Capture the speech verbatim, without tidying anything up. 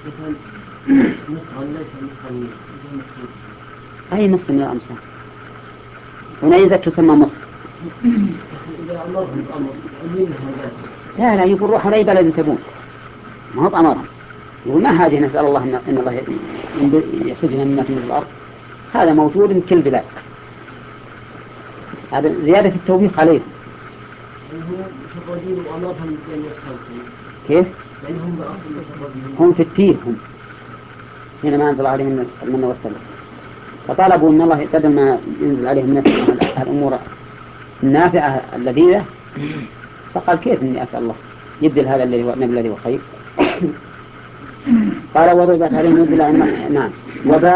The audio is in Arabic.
أي نص من الأمصار ونيزك تسمى مصر. لا لا يقول روح على بلد تبون ما هو بأمرهم، يقول ما هذه نسأل الله إن, إن الله يخرجنا مما في الأرض، هذا موجود في كل بلاد. هذا زيادة التوبيخ عليهم. كيف؟ هم في التيه هم حينما أنزل عليهم المن والسلوى، فطلبوا من الله بدل ما ينزل عليهم من الأمور النافعة اللذيذة، فقال كيف إني أسأل الله يبدل هذا الذي هو النبي الذي هو خير. قال وضربت عليهم نعم.